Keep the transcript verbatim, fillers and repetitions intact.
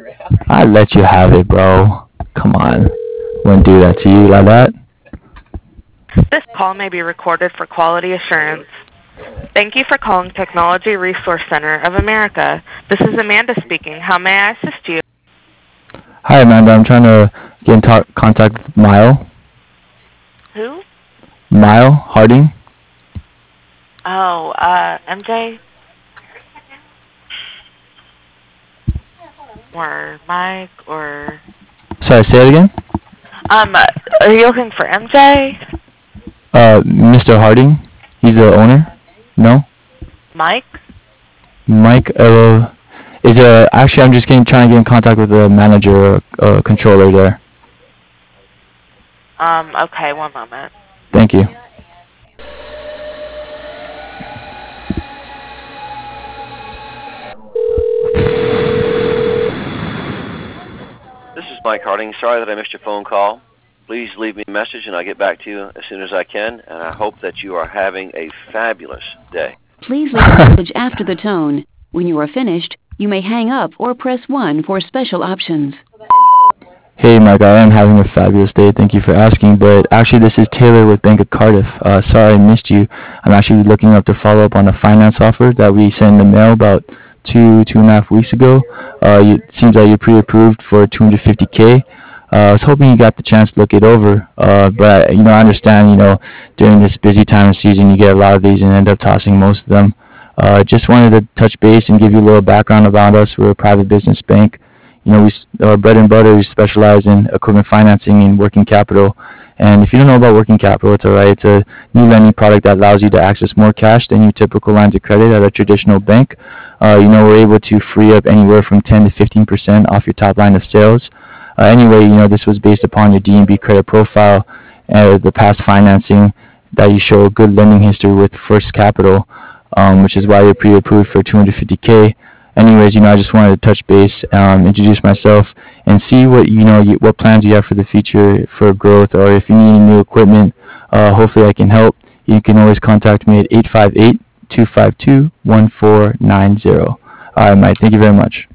I let you have it, bro. Come on. Wouldn't do that to you like that. This call may be recorded for quality assurance. Thank you for calling Technology Resource Center of America. This is Amanda speaking. How may I assist you? Hi, Amanda. I'm trying to get in ta- contact with Mile. Who? Mile Harding. Oh, uh, M J? Or Mike? Or... Sorry, say it again? Um, uh, are you looking for M J? Uh, Mister Harding. He's the owner. No? Mike? Mike, uh, is uh actually I'm just getting trying to get in contact with the manager, uh, controller there. Um, okay, one moment. Thank you. This is Mike Harding. Sorry that I missed your phone call. Please leave me a message and I'll get back to you as soon as I can, and I hope that you are having a fabulous day. Please leave a message after the tone. When you are finished, you may hang up or press one for special options. Hey, Mike, I am having a fabulous day. Thank you for asking. But actually, this is Taylor with Bank of Cardiff. Uh, sorry I missed you. I'm actually looking up to follow up on a finance offer that we sent in the mail about two, two and a half weeks ago. Uh, you, it seems like you're pre-approved for two hundred fifty K. Uh, I was hoping you got the chance to look it over. Uh, but, you know, I understand, you know, during this busy time of season, you get a lot of these and end up tossing most of them. Uh, just wanted to touch base and give you a little background about us. We're a private business bank. You know, we, our bread and butter, we specialize in equipment financing and working capital. And if you don't know about working capital, it's all right. It's a new lending product that allows you to access more cash than your typical lines of credit at a traditional bank. Uh, you know, we're able to free up anywhere from ten to fifteen percent off your top line of sales. Uh, anyway, you know, this was based upon your D and B credit profile and the past financing that you show a good lending history with First Capital, um, which is why you're pre-approved for two hundred fifty K. Anyways, you know, I just wanted to touch base, um, introduce myself, and see what, you know, you, what plans you have for the future for growth, or if you need new equipment, uh, hopefully I can help. You can always contact me at eight five eight, two five two, one four nine zero. All right, Mike, thank you very much.